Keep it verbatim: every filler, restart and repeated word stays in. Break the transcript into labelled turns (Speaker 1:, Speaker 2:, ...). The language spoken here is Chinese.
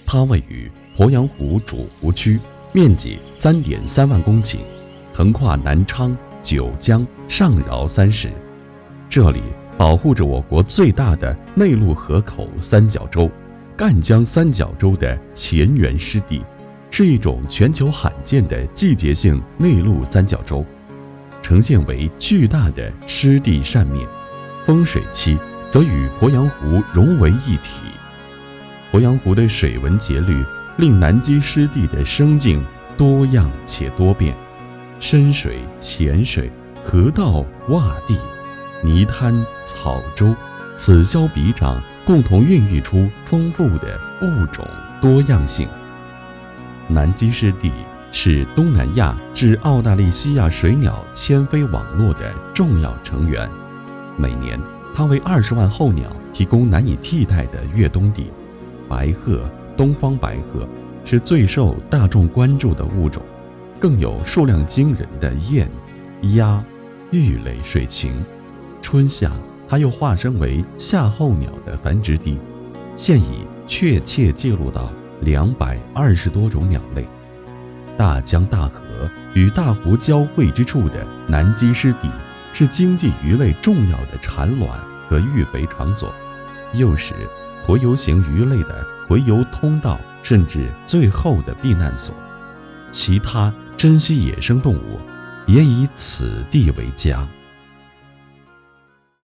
Speaker 1: 它位于鄱阳湖主湖区，面积 三点三万公顷，横跨南昌、九江、上饶三市。这里保护着我国最大的内陆河口三角洲——赣江三角洲的前缘湿地，是一种全球罕见的季节性内陆三角洲，呈现为巨大的湿地扇面，丰水期则与鄱阳湖融为一体。鄱阳湖的水文节律令南极湿地的生境多样且多变，深水、浅水、河道、洼地、泥滩、草洲，此消彼长，共同孕育出丰富的物种多样性。南极湿地是东南亚至澳大利西亚水鸟迁飞网络的重要成员，每年它为二十万候鸟提供难以替代的越冬地。白鹤、东方白鹤是最受大众关注的物种，更有数量惊人的雁、鸭、玉类水禽。春夏，它又化身为夏候鸟的繁殖地，现已确切记录到两百二十多种鸟类。大江大河与大湖交汇之处的南极湿地，是经济鱼类重要的产卵和育肥场所，又是洄游型鱼类的洄游通道，甚至最后的避难所。其他珍稀野生动物也以此地为家。